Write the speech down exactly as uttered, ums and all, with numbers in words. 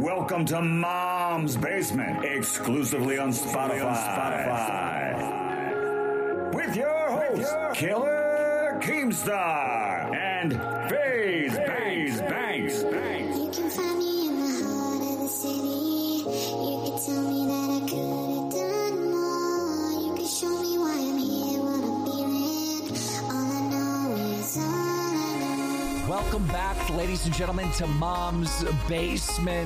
Welcome to Mom's Basement, exclusively on Spotify. On Spotify. With your hosts, Killer Keemstar and FaZe Banks. Banks. Banks. You can find me in the heart of the city. You can tell me that I could have done more. You can show me why I'm here, what I'm feeling. All I know is all I know. Welcome back, ladies and gentlemen, to Mom's Basement.